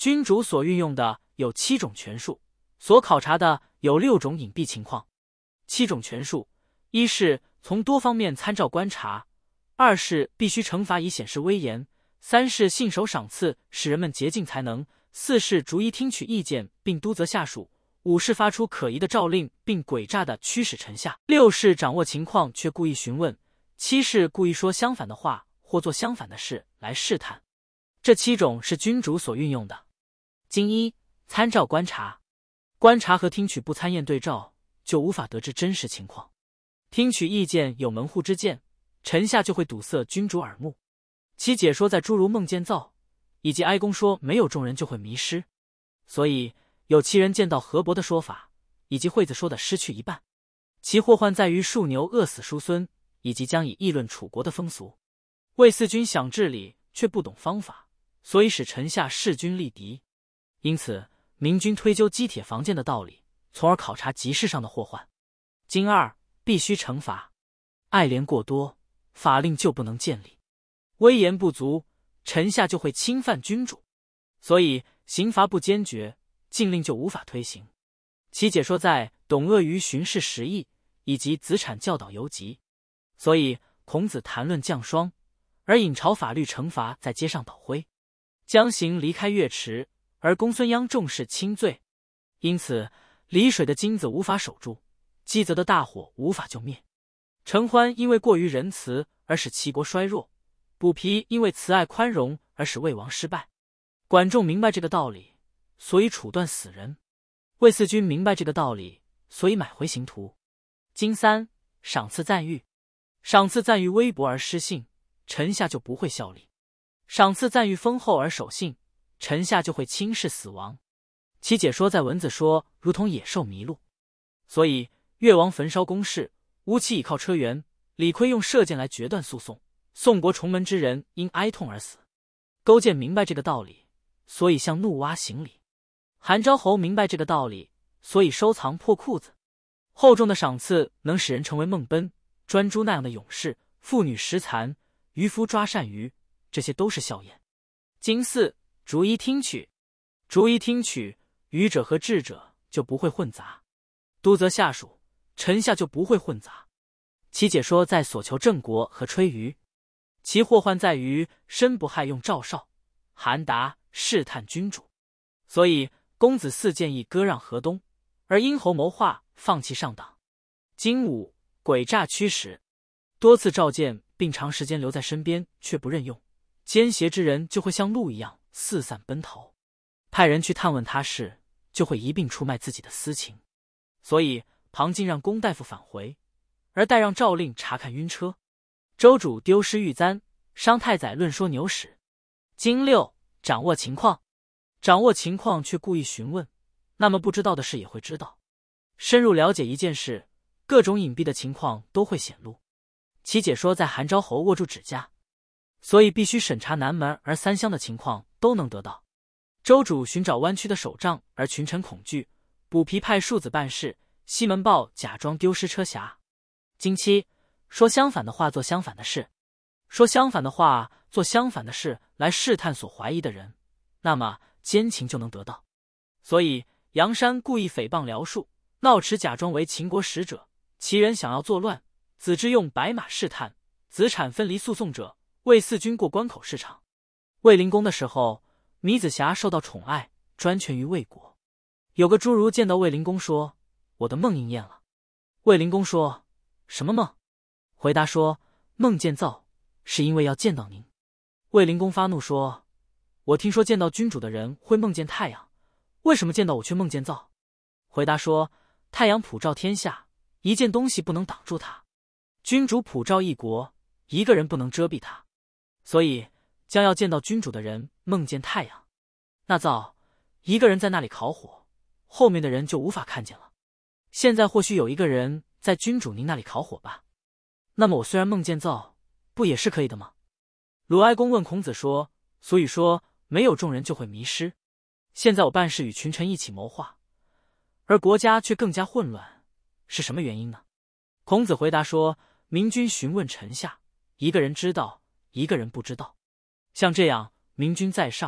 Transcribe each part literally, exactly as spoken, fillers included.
君主所运用的有七种权术，所考察的有六种隐蔽情况。七种权术：一是从多方面参照观察；二是必须惩罚以显示威严；三是信守赏赐，使人们竭尽才能；四是逐一听取意见并督责下属；五是发出可疑的诏令并诡诈地驱使臣下；六是掌握情况却故意询问；七是故意说相反的话或做相反的事来试探。这七种是君主所运用的。经一，参照观察。观察和听取不参验对照，就无法得知真实情况。听取意见有门户之见，臣下就会堵塞君主耳目。其解说在诸如梦见造以及哀公说没有众人就会迷失，所以有其人见到河伯的说法，以及惠子说的失去一半。其祸患在于庶牛饿死叔孙，以及将以议论楚国的风俗。魏四君想治理，却不懂方法，所以使臣下势均力敌。因此明君推究击铁防剑的道理，从而考察集市上的祸患。经二，必须惩罚。爱怜过多，法令就不能建立；威严不足，臣下就会侵犯君主。所以刑罚不坚决，禁令就无法推行。其解说在董鄂于巡视时议以及子产教导游集。所以孔子谈论降霜，而引朝法律惩罚在街上倒灰；将刑离开月池，而公孙鞅重视轻罪。因此离水的金子无法守住，积泽的大火无法救灭。承欢因为过于仁慈而使齐国衰弱，卜皮因为慈爱宽容而使魏王失败。管仲明白这个道理，所以处断死人；魏四君明白这个道理，所以买回刑徒。经三，赏赐赞誉。赏赐赞誉微薄而失信，臣下就不会效力；赏赐赞誉丰厚而守信，臣下就会轻视死亡。其解说在文子说如同野兽迷路。所以越王焚烧宫室，吴起倚靠车辕，李悝用射箭来决断诉讼，宋国重门之人因哀痛而死。勾践明白这个道理，所以向怒蛙行礼；韩昭侯明白这个道理，所以收藏破裤子。厚重的赏赐能使人成为孟奔、专诸那样的勇士，妇女食蚕，渔夫抓鳝鱼，这些都是笑颜。经四，逐一听取。逐一听取，愚者和智者就不会混杂；督责下属，臣下就不会混杂。其解说在所求郑国和吹竽。其祸患在于申不害用赵少、韩达试探君主，所以公子嗣建议割让河东，而殷侯谋划放弃上党。经五，诡诈驱使。多次召见并长时间留在身边却不任用，奸邪之人就会像鹿一样四散奔逃，派人去探问他事，就会一并出卖自己的私情。所以庞敬让龚大夫返回，而代让诏令查看晕车。周主丢失玉簪，商太宰论说牛屎。经六，掌握情况。掌握情况却故意询问，那么不知道的事也会知道。深入了解一件事，各种隐蔽的情况都会显露。其解说在韩昭侯握住指甲，所以必须审查南门而三乡的情况都能得到。周主寻找弯曲的手杖而群臣恐惧，卜皮派庶子办事，西门豹假装丢失车匣。经七，说相反的话做相反的事。说相反的话做相反的事来试探所怀疑的人，那么奸情就能得到。所以杨山故意诽谤辽树，闹池假装为秦国使者，其人想要作乱，子之用白马试探，子产分离诉讼者，魏四军过关口市场。魏灵公的时候，糜子瑕受到宠爱，专权于魏国。有个侏儒见到魏灵公说，我的梦应验了。魏灵公说，什么梦？回答说，梦见造，是因为要见到您。魏灵公发怒说，我听说见到君主的人会梦见太阳，为什么见到我却梦见造？回答说，太阳普照天下，一件东西不能挡住它；君主普照一国，一个人不能遮蔽它。所以将要见到君主的人梦见太阳，那造一个人在那里烤火，后面的人就无法看见了。现在或许有一个人在君主您那里烤火吧，那么我虽然梦见造，不也是可以的吗？鲁哀公问孔子说，所以说没有众人就会迷失，现在我办事与群臣一起谋划，而国家却更加混乱，是什么原因呢？孔子回答说，明君询问臣下，一个人知道，一个人不知道。像这样明君在上，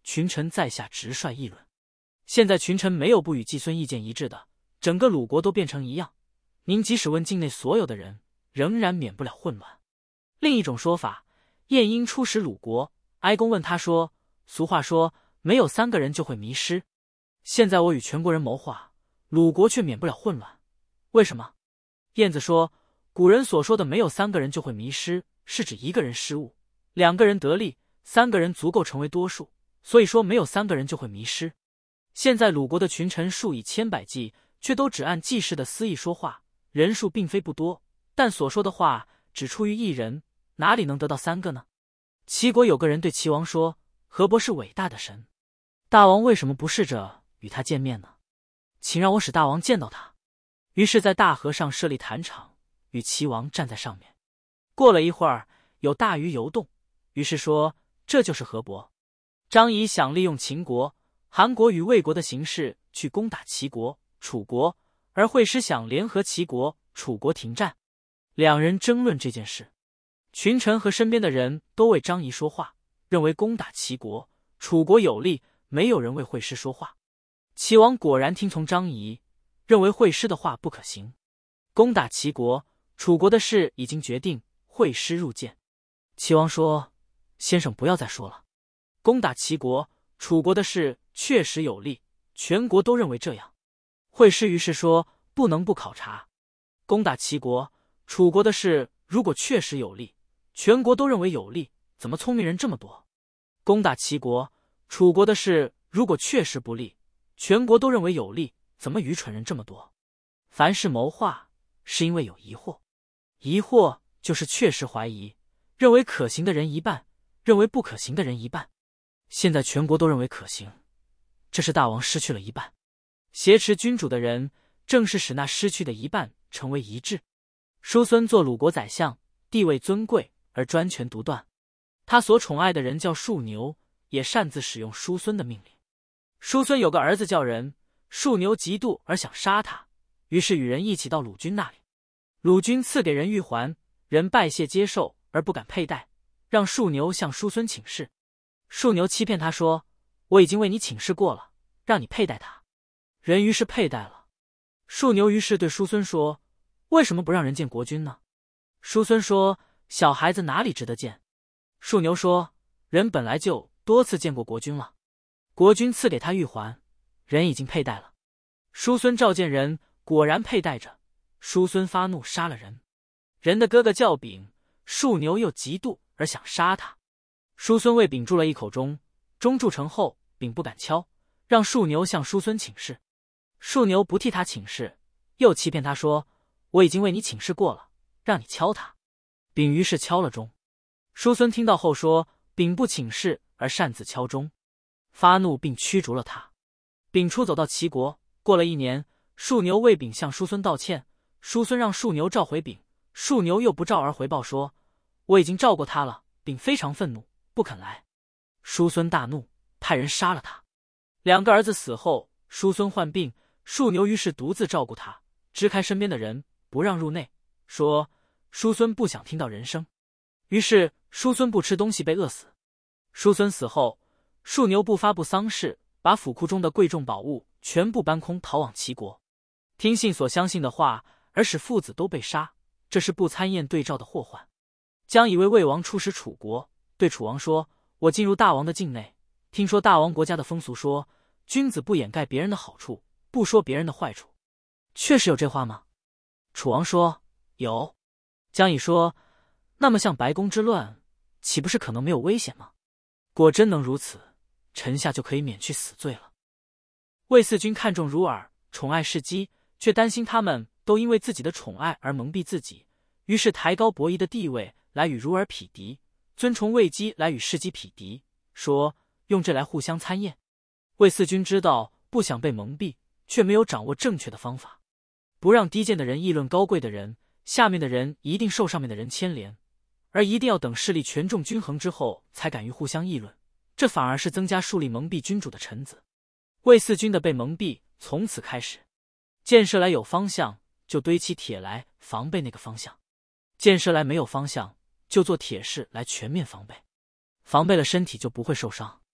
群臣在下直率议论。现在群臣没有不与季孙意见一致的，整个鲁国都变成一样。您即使问境内所有的人，仍然免不了混乱。另一种说法，晏婴出使鲁国，哀公问他说：俗话说，没有三个人就会迷失。现在我与全国人谋划，鲁国却免不了混乱，为什么？晏子说，古人所说的没有三个人就会迷失，是指一个人失误，两个人得利，三个人足够成为多数，所以说没有三个人就会迷失。现在鲁国的群臣数以千百计，却都只按季氏的私意说话，人数并非不多，但所说的话只出于一人，哪里能得到三个呢？齐国有个人对齐王说，河伯是伟大的神，大王为什么不试着与他见面呢？请让我使大王见到他。于是在大河上设立坛场，与齐王站在上面。过了一会儿，有大鱼游动，于是说，这就是河伯。张仪想利用秦国、韩国与魏国的形势去攻打齐国、楚国，而惠施想联合齐国、楚国停战。两人争论这件事，群臣和身边的人都为张仪说话，认为攻打齐国、楚国有利，没有人为惠施说话。齐王果然听从张仪，认为惠施的话不可行。攻打齐国、楚国的事已经决定，惠施入见。齐王说，先生不要再说了，攻打齐国、楚国的事确实有利，全国都认为这样。惠施于是说，不能不考察。攻打齐国、楚国的事如果确实有利，全国都认为有利，怎么聪明人这么多？攻打齐国、楚国的事如果确实不利，全国都认为有利，怎么愚蠢人这么多？凡事谋划，是因为有疑惑，疑惑就是确实怀疑，认为可行的人一半，认为不可行的人一半。现在全国都认为可行，这是大王失去了一半。挟持君主的人，正是使那失去的一半成为一致。叔孙做鲁国宰相，地位尊贵而专权独断，他所宠爱的人叫叔牛，也擅自使用叔孙的命令。叔孙有个儿子叫人，叔牛嫉妒而想杀他，于是与人一起到鲁君那里。鲁君赐给人玉环，人拜谢接受而不敢佩戴，让叔牛向叔孙请示。叔牛欺骗他说，我已经为你请示过了，让你佩戴它。人于是佩戴了。叔牛于是对叔孙说，为什么不让人见国君呢？叔孙说，小孩子哪里值得见？叔牛说，人本来就多次见过国君了，国君赐给他玉环，人已经佩戴了。叔孙召见人，果然佩戴着。叔孙发怒杀了人。人的哥哥叫丙，叔牛又嫉妒而想杀他。叔孙为丙筑了一口钟，钟筑成后，丙不敢敲，让叔牛向叔孙请示。叔牛不替他请示，又欺骗他说，我已经为你请示过了，让你敲他。丙于是敲了钟。叔孙听到后说，丙不请示而擅自敲钟，发怒并驱逐了他。丙出走到齐国，过了一年，叔牛为丙向叔孙道歉，叔孙让叔牛召回丙，叔牛又不召而回报说，我已经召过他了。丙非常愤怒，不肯来。叔孙大怒，派人杀了他。两个儿子死后，叔孙患病，叔牛于是独自照顾他，支开身边的人，不让入内，说叔孙不想听到人声。于是叔孙不吃东西被饿死。叔孙死后，叔牛不发布丧事，把府库中的贵重宝物全部搬空，逃往齐国。听信所相信的话，而使父子都被杀，这是不参验对照的祸患。将以为魏王出使楚国，对楚王说，我进入大王的境内，听说大王国家的风俗说，君子不掩盖别人的好处，不说别人的坏处。确实有这话吗？楚王说，有。将以说，那么像白宫之乱，岂不是可能没有危险吗？果真能如此，臣下就可以免去死罪了。魏四君看重孺儿，宠爱世姬，却担心他们都因为自己的宠爱而蒙蔽自己，于是抬高伯夷的地位来与孺儿匹敌，尊崇魏姬来与世姬匹敌，说用这来互相参验。魏四君知道不想被蒙蔽，却没有掌握正确的方法，不让低贱的人议论高贵的人，下面的人一定受上面的人牵连，而一定要等势力权重均衡之后才敢于互相议论，这反而是增加树立蒙蔽君主的臣子。魏四君的被蒙蔽从此开始，箭射来有方向，就堆起铁来防备那个方向；箭射来没有方向，就做铁士来全面防备。防备了身体就不会受伤。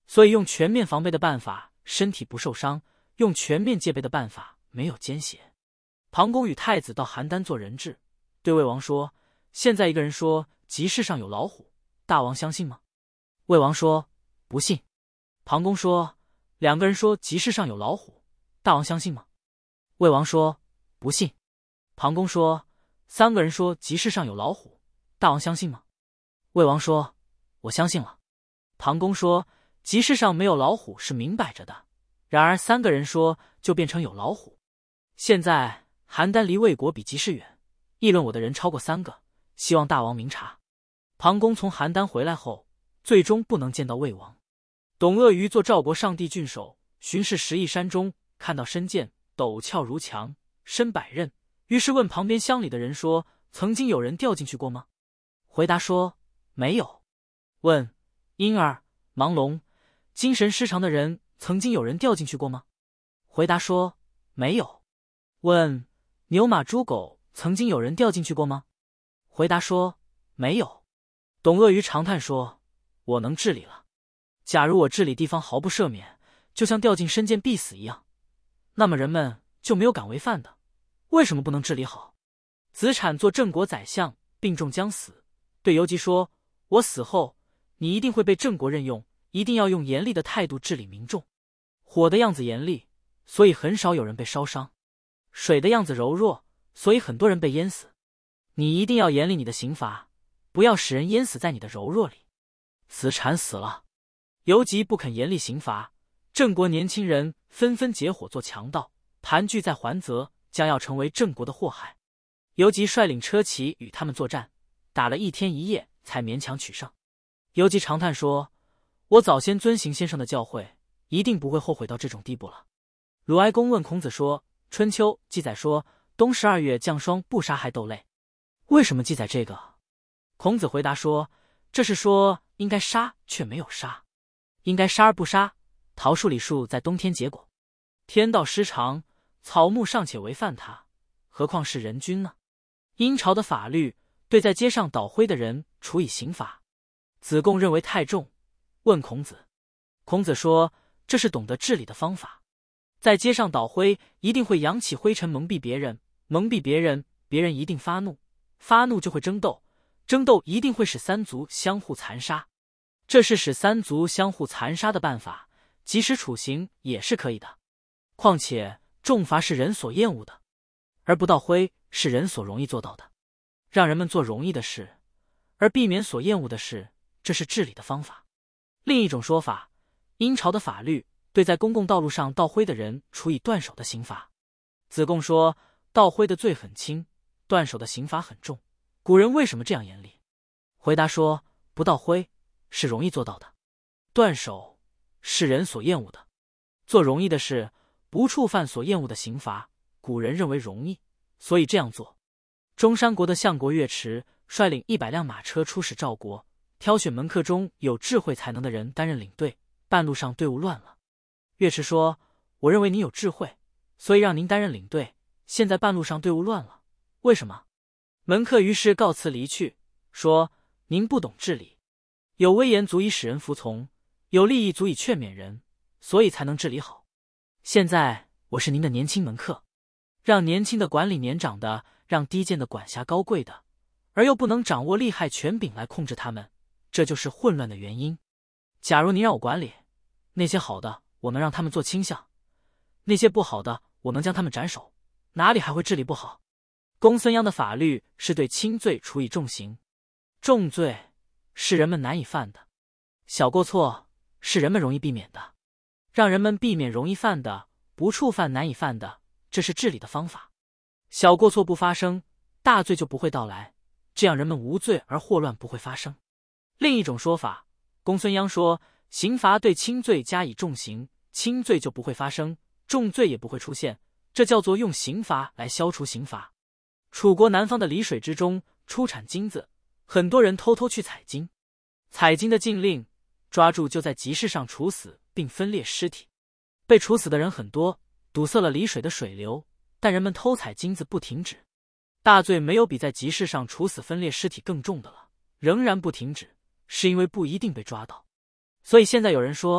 所以用全面防备的办法，身体不受伤；用全面戒备的办法，没有奸邪。庞公与太子到邯郸做人质，对魏王说：“现在一个人说集市上有老虎，大王相信吗？”魏王说：“不信。”庞公说：“两个人说集市上有老虎，大王相信吗？”魏王说：“不信。”庞公说：“三个人说集市上有老虎，大王相信吗？”魏王说：“我相信了。”庞公说：“集市上没有老虎是明摆着的，然而三个人说就变成有老虎。现在邯郸离魏国比集市远，议论我的人超过三个，希望大王明察。”庞公从邯郸回来后，最终不能见到魏王。董鄂于做赵国上地郡守，巡视十邑山中，看到身剑陡峭如墙，身百仞，于是问旁边乡里的人说：“曾经有人掉进去过吗？”回答说：“没有。”问婴儿、盲聋、精神失常的人，曾经有人掉进去过吗？回答说：“没有。”问牛马猪狗，曾经有人掉进去过吗？回答说：“没有。”董鄂于长叹说：“我能治理了。假如我治理地方毫不赦免，就像掉进深涧必死一样，那么人们就没有敢违犯的。为什么不能治理好？”子产做郑国宰相，病重将死，对游吉说：“我死后，你一定会被郑国任用，一定要用严厉的态度治理民众。火的样子严厉，所以很少有人被烧伤；水的样子柔弱，所以很多人被淹死。你一定要严厉你的刑罚，不要使人淹死在你的柔弱里。”子产死了，游吉不肯严厉刑罚，郑国年轻人纷纷结伙做强盗，盘踞在桓泽，将要成为郑国的祸害。游吉率领车骑与他们作战，打了一天一夜，才勉强取胜。游吉长叹说：“我早先遵行先生的教诲，一定不会后悔到这种地步了。”鲁哀公问孔子说：“春秋记载说冬十二月降霜不杀害豆类，为什么记载这个？”孔子回答说：“这是说应该杀却没有杀，应该杀而不杀。桃树李树在冬天结果，天道失常，草木尚且违犯它，何况是人君呢？殷朝的法律对在街上倒灰的人处以刑罚。”子贡认为太重，问孔子。孔子说：“这是懂得治理的方法。在街上倒灰，一定会扬起灰尘蒙蔽别人，蒙蔽别人，别人一定发怒，发怒就会争斗，争斗一定会使三族相互残杀。这是使三族相互残杀的办法，即使处刑也是可以的。况且重罚是人所厌恶的，而不倒灰是人所容易做到的。让人们做容易的事，而避免所厌恶的事，这是治理的方法。”另一种说法，殷朝的法律对在公共道路上倒灰的人处以断手的刑罚。子贡说：“倒灰的罪很轻，断手的刑罚很重，古人为什么这样严厉？”回答说：“不倒灰是容易做到的，断手是人所厌恶的。做容易的事，不触犯所厌恶的刑罚，古人认为容易，所以这样做。”中山国的相国岳池率领一百辆马车出使赵国，挑选门客中有智慧才能的人担任领队，半路上队伍乱了。岳池说：“我认为您有智慧，所以让您担任领队，现在半路上队伍乱了，为什么？”门客于是告辞离去，说：“您不懂治理，有威严足以使人服从，有利益足以劝勉人，所以才能治理好。现在我是您的年轻门客，让年轻的管理年长的，让低贱的管辖高贵的，而又不能掌握利害权柄来控制他们，这就是混乱的原因。假如您让我管理，那些好的我能让他们做倾向，那些不好的我能将他们斩首，哪里还会治理不好？”公孙鞅的法律是对轻罪处以重刑，重罪是人们难以犯的，小过错是人们容易避免的，让人们避免容易犯的，不触犯难以犯的，这是治理的方法。小过错不发生，大罪就不会到来，这样人们无罪而祸乱不会发生。另一种说法，公孙鞅说，刑罚对轻罪加以重刑，轻罪就不会发生，重罪也不会出现，这叫做用刑罚来消除刑罚。楚国南方的澧水之中出产金子，很多人偷偷去采金，采金的禁令抓住就在集市上处死并分裂尸体，被处死的人很多，堵塞了澧水的水流，但人们偷采金子不停止。大罪没有比在集市上处死分裂尸体更重的了，仍然不停止，是因为不一定被抓到。所以现在有人说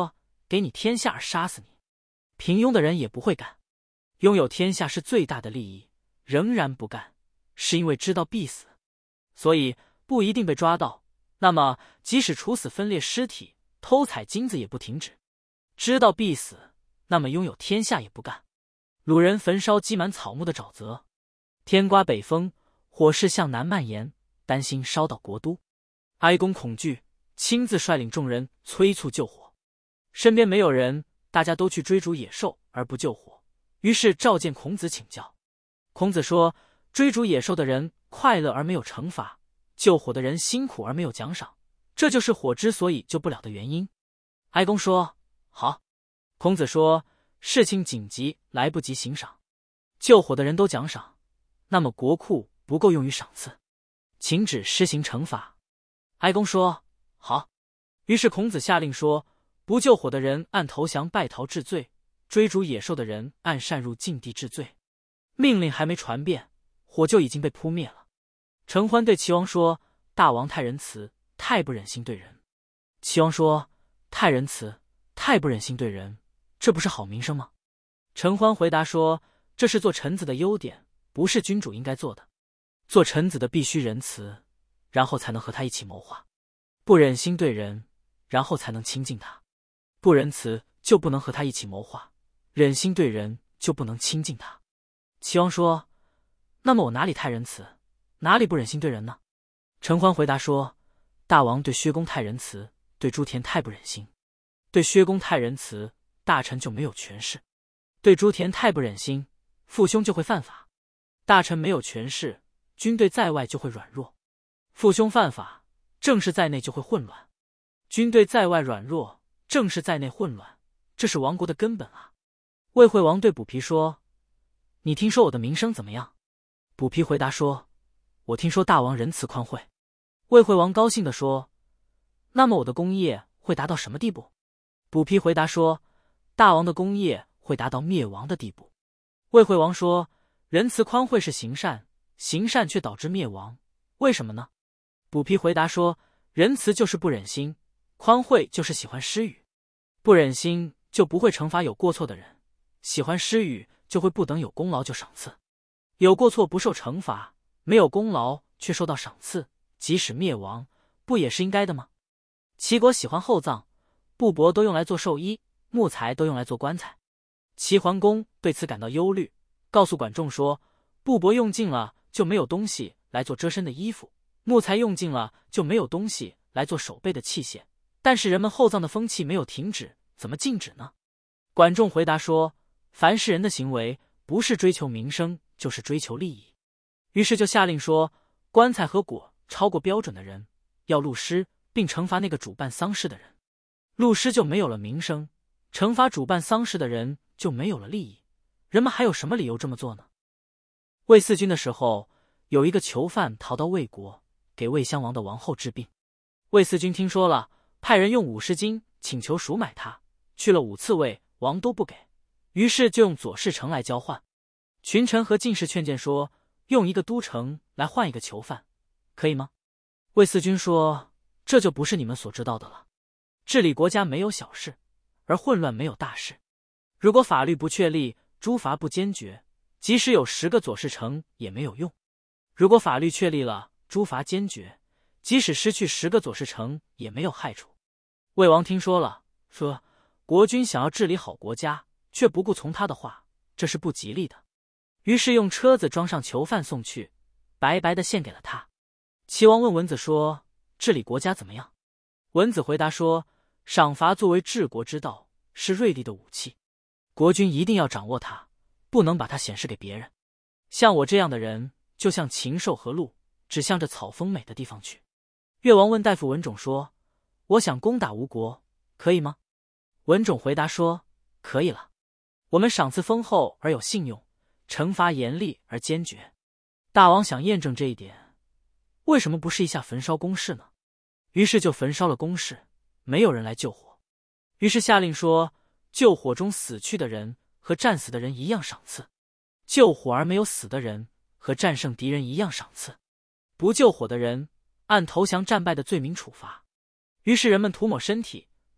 给你天下而杀死你。平庸的人也不会干。拥有天下是最大的利益，仍然不干，是因为知道必死，所以不一定被抓到。那么即使处死分裂尸体，偷采金子也不停止。知道必死，那么拥有天下也不干。鲁人焚烧积满草木的沼泽，天刮北风，火势向南蔓延，担心烧到国都。哀公恐惧，亲自率领众人催促救火。身边没有人，大家都去追逐野兽而不救火，于是召见孔子请教。孔子说，追逐野兽的人快乐而没有惩罚，救火的人辛苦而没有奖赏，这就是火之所以救不了的原因。哀公说，好。孔子说，事情紧急，来不及行赏，救火的人都奖赏，那么国库不够用于赏赐，请指施行惩罚。哀公说，好。于是孔子下令说，不救火的人按投降败逃治罪，追逐野兽的人按擅入禁地治罪。命令还没传遍，火就已经被扑灭了。陈欢对齐王说，大王太仁慈，太不忍心对人。齐王说，太仁慈，太不忍心对人，这不是好名声吗？陈欢回答说，这是做臣子的优点，不是君主应该做的。做臣子的必须仁慈，然后才能和他一起谋划。不忍心对人，然后才能亲近他。不仁慈就不能和他一起谋划，忍心对人就不能亲近他。齐王说，那么我哪里太仁慈，哪里不忍心对人呢？陈欢回答说，大王对薛公太仁慈，对朱田太不忍心。对薛公太仁慈，大臣就没有权势；对朱田太不忍心，父兄就会犯法。大臣没有权势，军队在外就会软弱；父兄犯法，政事在内就会混乱。军队在外软弱，政事在内混乱，这是亡国的根本啊。魏惠王对卜皮说，你听说我的名声怎么样？卜皮回答说，我听说大王仁慈宽惠。魏惠王高兴地说，那么我的功业会达到什么地步？卜皮回答说，大王的功业会达到灭亡的地步。魏惠王说，仁慈宽惠是行善，行善却导致灭亡，为什么呢？卜皮回答说，仁慈就是不忍心，宽惠就是喜欢施予。不忍心就不会惩罚有过错的人，喜欢施予就会不等有功劳就赏赐。有过错不受惩罚，没有功劳却受到赏赐，即使灭亡，不也是应该的吗？齐国喜欢厚葬，布帛都用来做寿衣，木材都用来做棺材。齐桓公对此感到忧虑，告诉管仲说，布帛用尽了就没有东西来做遮身的衣服，木材用尽了就没有东西来做手背的器械，但是人们厚葬的风气没有停止，怎么禁止呢？管仲回答说，凡是人的行为，不是追求名声，就是追求利益。于是就下令说，棺材和椁超过标准的人要戮尸，并惩罚那个主办丧事的人。戮尸就没有了名声，惩罚主办丧事的人就没有了利益，人们还有什么理由这么做呢？魏四军的时候，有一个囚犯逃到魏国，给魏襄王的王后治病。魏四军听说了，派人用五十金请求赎买他，去了五次魏王都不给，于是就用左士城来交换。群臣和进士劝谏说，用一个都城来换一个囚犯，可以吗？魏四军说，这就不是你们所知道的了。治理国家没有小事，而混乱没有大事。如果法律不确立，诸罚不坚决，即使有十个左士城也没有用。如果法律确立了，诸罚坚决，即使失去十个左士城也没有害处。魏王听说了，说，国君想要治理好国家，却不顾从他的话，这是不吉利的。于是用车子装上囚犯送去，白白的献给了他。齐王问文子说，治理国家怎么样？文子回答说，赏罚作为治国之道，是锐利的武器，国君一定要掌握它，不能把它显示给别人。像我这样的人，就像禽兽和鹿，只向着草丰美的地方去。越王问大夫文种说，我想攻打吴国，可以吗？文种回答说，可以了。我们赏赐丰厚而有信用，惩罚严厉而坚决。大王想验证这一点，为什么不试一下焚烧宫室呢？于是就焚烧了宫室，没有人来救火。于是下令说，救火中死去的人和战死的人一样赏赐，救火而没有死的人和战胜敌人一样赏赐，不救火的人按投降战败的罪名处罚。于是人们涂抹身体，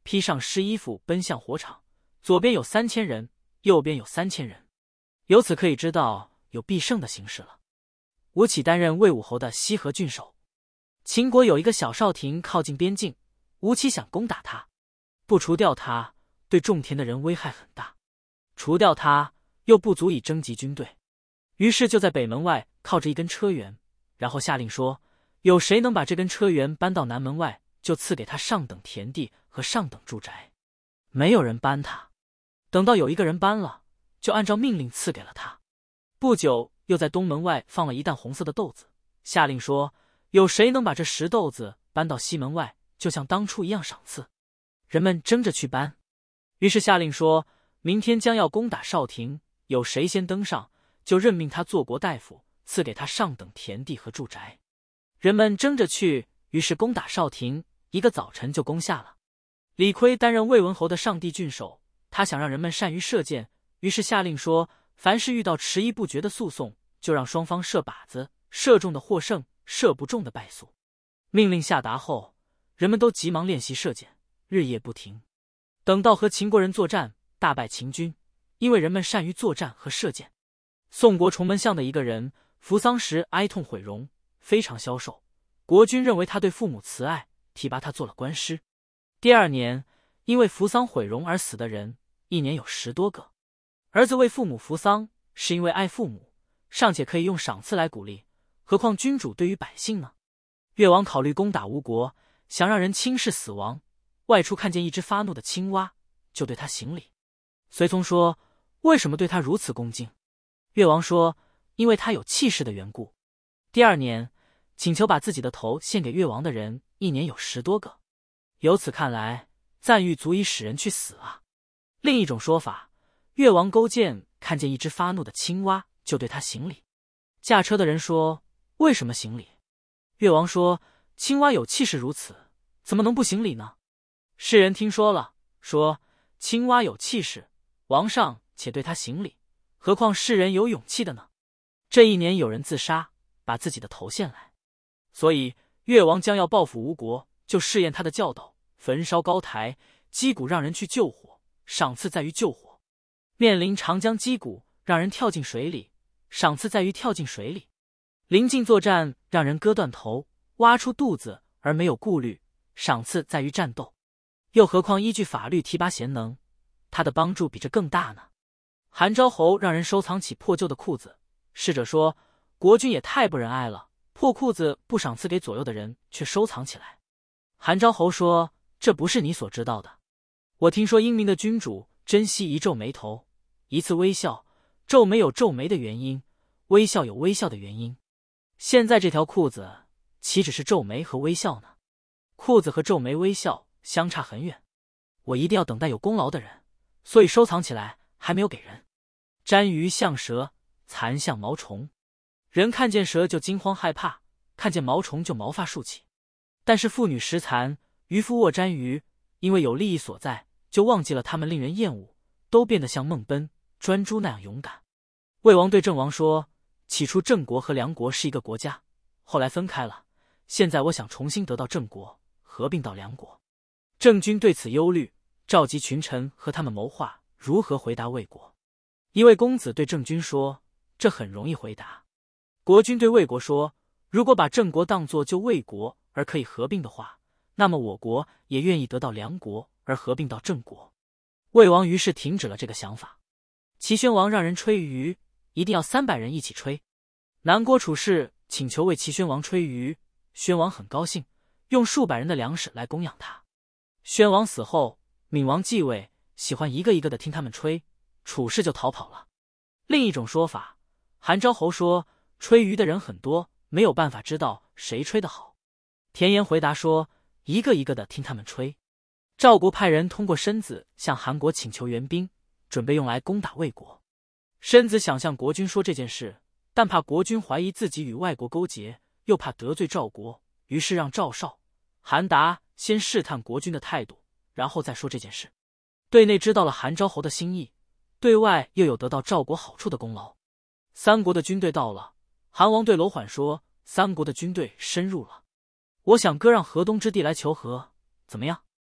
披上湿衣服奔向火场，左边有三千人，右边有三千人。由此可以知道有必胜的形势了。吴起担任魏武侯的西河郡守。秦国有一个小少亭靠近边境，吴起想攻打他，不除掉他，对种田的人危害很大；除掉他，又不足以征集军队。于是就在北门外靠着一根车辕，然后下令说，有谁能把这根车辕搬到南门外，就赐给他上等田地和上等住宅。没有人搬他，等到有一个人搬了，就按照命令赐给了他。不久又在东门外放了一担红色的豆子，下令说，有谁能把这石豆子搬到西门外，就像当初一样赏赐。人们争着去搬。于是下令说，明天将要攻打少亭，有谁先登上，就任命他做国大夫，赐给他上等田地和住宅。人们争着去，于是攻打少亭，一个早晨就攻下了。李悝担任魏文侯的上地郡守，他想让人们善于射箭，于是下令说，凡是遇到迟疑不决的诉讼，就让双方射靶子，射中的获胜，射不中的败诉。命令下达后，人们都急忙练习射箭，日夜不停。等到和秦国人作战，大败秦军，因为人们善于作战和射箭。宋国崇门巷的一个人扶丧时哀痛毁容，非常消瘦，国君认为他对父母慈爱，提拔他做了官师。第二年，因为扶丧毁容而死的人一年有十多个。儿子为父母扶丧，是因为爱父母，尚且可以用赏赐来鼓励，何况君主对于百姓呢？越王考虑攻打吴国，想让人轻视死亡，外出看见一只发怒的青蛙，就对他行礼。随从说，为什么对他如此恭敬？越王说，因为他有气势的缘故。第二年，请求把自己的头献给越王的人一年有十多个。由此看来，赞誉足以使人去死啊。另一种说法，越王勾践看见一只发怒的青蛙，就对他行礼。驾车的人说，为什么行礼？越王说，青蛙有气势如此，怎么能不行礼呢？世人听说了，说，青蛙有气势，王上且对他行礼，何况世人有勇气的呢？这一年有人自杀，把自己的头献来。所以越王将要报复吴国，就试验他的教导，焚烧高台，击鼓让人去救火，赏赐在于救火；面临长江击鼓，让人跳进水里，赏赐在于跳进水里；临近作战，让人割断头，挖出肚子而没有顾虑，赏赐在于战斗。又何况依据法律提拔贤能，他的帮助比这更大呢？韩昭侯让人收藏起破旧的裤子，侍者说，国君也太不仁爱了，破裤子不赏赐给左右的人，却收藏起来。韩昭侯说，这不是你所知道的。我听说英明的君主珍惜一皱眉头，一次微笑，皱眉有皱眉的原因，微笑有微笑的原因。现在这条裤子岂只是皱眉和微笑呢？裤子和皱眉微笑相差很远，我一定要等待有功劳的人，所以收藏起来，还没有给人。瞻鱼像蛇，蚕像毛虫，人看见蛇就惊慌害怕，看见毛虫就毛发竖起。但是妇女食蚕，渔夫握瞻鱼，因为有利益所在，就忘记了他们令人厌恶，都变得像孟奔、专诸那样勇敢。魏王对郑王说，起初郑国和梁国是一个国家，后来分开了，现在我想重新得到郑国，合并到梁国。郑君对此忧虑，召集群臣和他们谋划如何回答魏国。一位公子对郑君说，这很容易回答。国君对魏国说，如果把郑国当作就魏国而可以合并的话，那么我国也愿意得到梁国而合并到郑国。魏王于是停止了这个想法。齐宣王让人吹竽，一定要三百人一起吹。南郭处士请求为齐宣王吹竽，宣王很高兴，用数百人的粮食来供养他。宣王死后，闵王继位，喜欢一个一个的听他们吹，处士就逃跑了。另一种说法，韩昭侯说，吹竽的人很多，没有办法知道谁吹得好。田延回答说，一个一个的听他们吹。赵国派人通过申子向韩国请求援兵，准备用来攻打魏国。申子想向国君说这件事，但怕国君怀疑自己与外国勾结，又怕得罪赵国，于是让赵少、韩达先试探国君的态度，然后再说这件事。对内知道了韩昭侯的心意，对外又有得到赵国好处的功劳。三国的军队到了，韩王对楼缓说，三国的军队深入了，我想割让河东之地来求和，怎么样？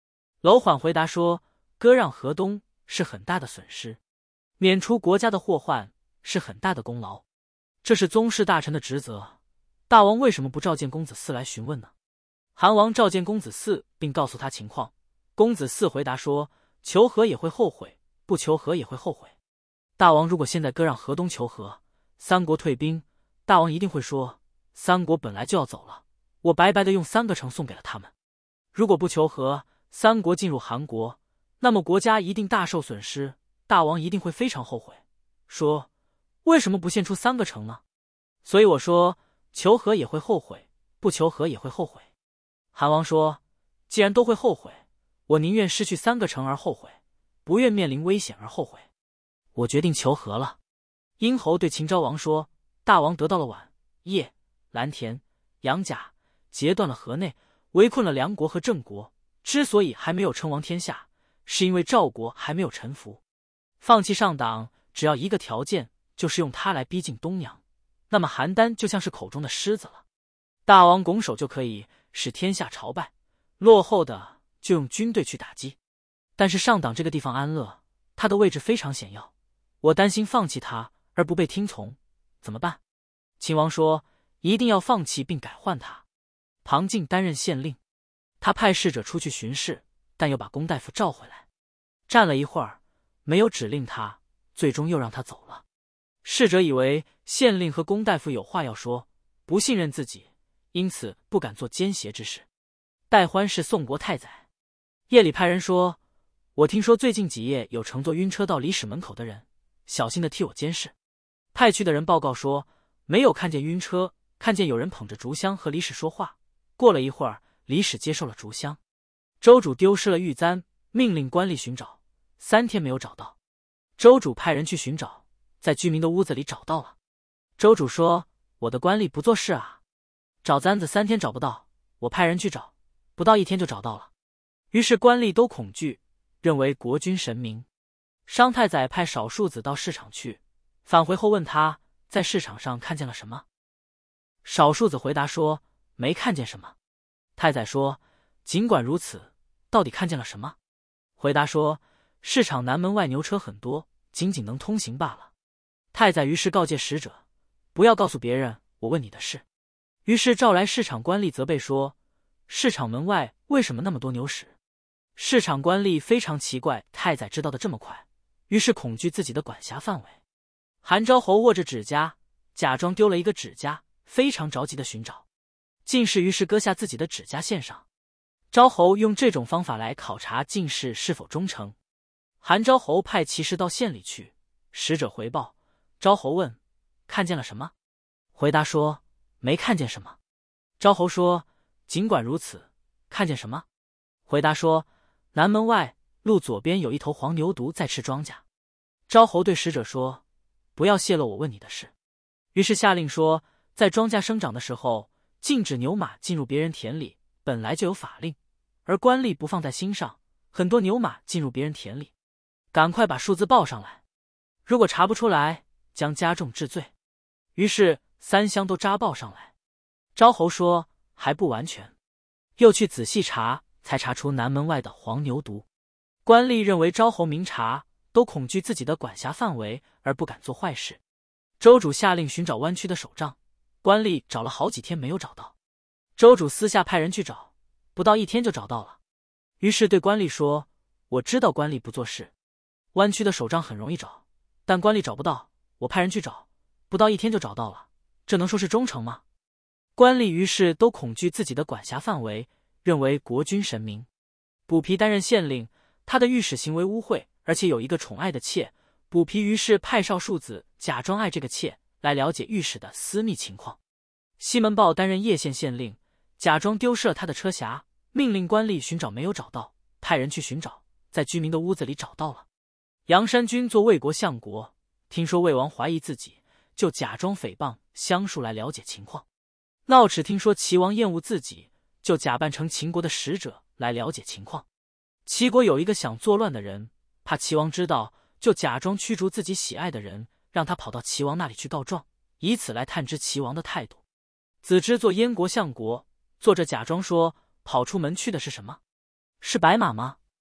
楼缓回答说，割让河东是很大的损失，免除国家的祸患是很大的功劳，这是宗室大臣的职责，大王为什么不召见公子嗣来询问呢？韩王召见公子嗣，并告诉他情况。公子嗣回答说，求和也会后悔，不求和也会后悔。大王如果现在割让河东求和，三国退兵，大王一定会说，三国本来就要走了，我白白的用三个城送给了他们。如果不求和，三国进入韩国，那么国家一定大受损失，大王一定会非常后悔，说为什么不献出三个城呢？所以我说，求和也会后悔，不求和也会后悔。韩王说，既然都会后悔，我宁愿失去三个城而后悔，不愿面临危险而后悔。我决定求和了。殷侯对秦昭王说，大王得到了宛、邺、蓝田、杨甲，截断了河内，围困了梁国和郑国，之所以还没有称王天下，是因为赵国还没有臣服。放弃上党只要一个条件，就是用它来逼近东阳，那么邯郸就像是口中的狮子了。大王拱手就可以使天下朝拜，落后的就用军队去打击。但是上党这个地方安乐，它的位置非常险要，我担心放弃它而不被听从，怎么办？秦王说，一定要放弃并改换它。庞敬担任县令，他派使者出去巡视，但又把龚大夫召回来，站了一会儿，没有指令他，最终又让他走了。侍者以为县令和龚大夫有话要说，不信任自己，因此不敢做奸邪之事。戴欢是宋国太宰，夜里派人说，我听说最近几夜有乘坐晕车到李史门口的人，小心的替我监视。派去的人报告说，没有看见晕车，看见有人捧着竹箱和李史说话。过了一会儿，李史接受了竹箱。周主丢失了玉簪，命令官吏寻找，三天没有找到。周主派人去寻找，在居民的屋子里找到了。周主说，我的官吏不做事啊，找簪子三天找不到，我派人去找，不到一天就找到了。于是官吏都恐惧，认为国君神明。商太宰派少数子到市场去，返回后问他在市场上看见了什么。少数子回答说，没看见什么。太宰说，尽管如此，到底看见了什么？回答说，市场南门外牛车很多，仅仅能通行罢了。太宰于是告诫使者，不要告诉别人我问你的事。于是召来市场官吏责备说，市场门外为什么那么多牛屎？市场官吏非常奇怪太宰知道的这么快，于是恐惧自己的管辖范围。韩昭侯握着指甲，假装丢了一个指甲，非常着急的寻找。进士于是割下自己的指甲献上。昭侯用这种方法来考察进士是否忠诚。韩昭侯派骑士到县里去，使者回报，昭侯问，看见了什么？回答说，没看见什么。昭侯说，尽管如此，看见什么？回答说，南门外路左边有一头黄牛犊在吃庄稼。昭侯对使者说，不要泄露我问你的事。于是下令说，在庄稼生长的时候，禁止牛马进入别人田里，本来就有法令，而官吏不放在心上，很多牛马进入别人田里，赶快把数字报上来，如果查不出来，将加重治罪。于是三乡都扎报上来。昭侯说，还不完全，又去仔细查，才查出南门外的黄牛犊。官吏认为昭侯明察，都恐惧自己的管辖范围而不敢做坏事。周主下令寻找湾区的守帐，官吏找了好几天没有找到。周主私下派人去找，不到一天就找到了。于是对官吏说，我知道官吏不做事，湾区的守帐很容易找，但官吏找不到，我派人去找，不到一天就找到了，这能说是忠诚吗？官吏于是都恐惧自己的管辖范围，认为国君神明。卜皮担任县令，他的御史行为污秽，而且有一个宠爱的妾。卜皮于是派少数子假装爱这个妾，来了解御史的私密情况。西门豹担任叶县县令，假装丢失了他的车匣，命令官吏寻找，没有找到，派人去寻找，在居民的屋子里找到了。杨山君做魏国相国，听说魏王怀疑自己，就假装诽谤乡庶来了解情况。闹齿听说齐王厌恶自己，就假扮成秦国的使者来了解情况。齐国有一个想作乱的人，怕齐王知道，就假装驱逐自己喜爱的人，让他跑到齐王那里去告状，以此来探知齐王的态度。子之做燕国相国，作者假装说，跑出门去的是什么？是白马吗？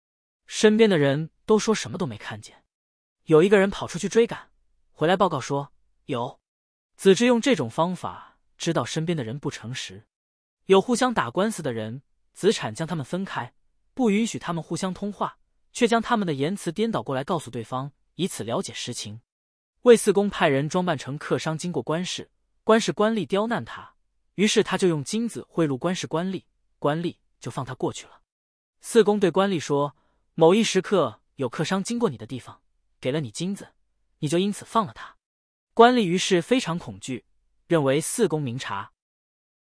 身边的人都说什么都没看见。有一个人跑出去追赶，回来报告说有。子之用这种方法知道身边的人不诚实。有互相打官司的人，子产将他们分开，不允许他们互相通话，却将他们的言辞颠倒过来告诉对方，以此了解实情。魏四公派人装扮成客商经过官市，官市官吏刁难他，于是他就用金子贿赂官市官吏，官吏就放他过去了。四公对官吏说，某一时刻有客商经过你的地方，给了你金子，你就因此放了他。官吏于是非常恐惧，认为四公明察。